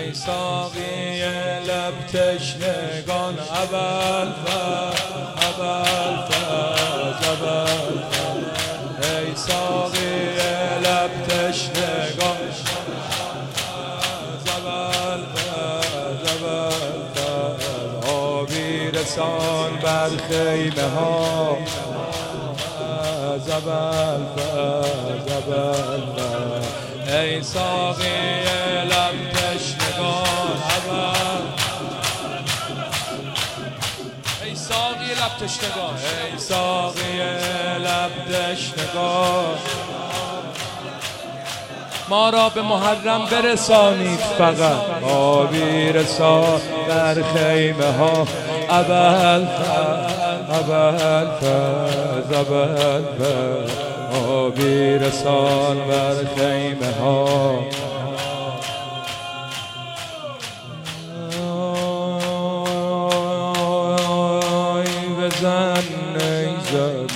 ای ساقی لب تشنگان ابوالفضل ای ساقی لب تشنگان آبی رسان بر خیمه ها ای ساقی لب تشنگان ای ساقی لب تشنگان ای ساقی لب تشنگان ما را به محرم برسانید فقط آبی رسان در خیمه ها آبی رسان بر خیمه ها بزن نیزد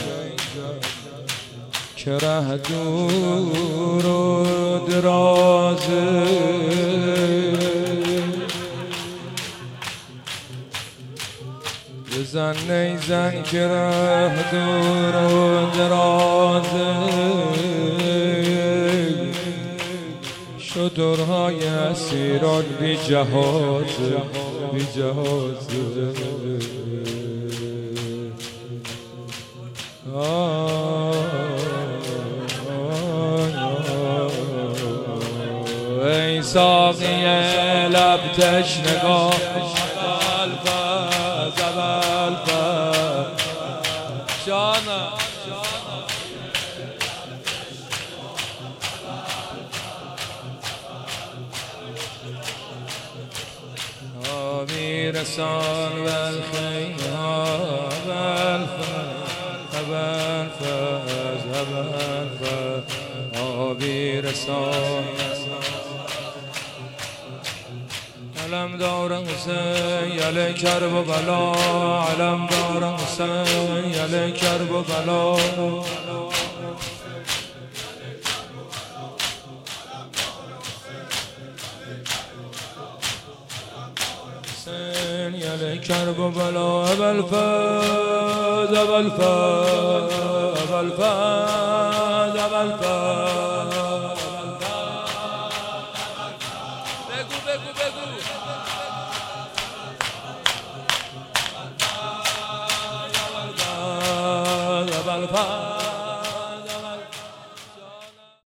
که ره دور و درازه بزن نیزن که ره دور و درازه شترهای اسیران بی جهازه ای ساقی لب تشنگان جانا آبی رسان والخیمه آبی رسان علم دار حسین یل کرب و بلا علم دار حسین یل کرب و بلا حسین یل کرب و بلا ابوالفضل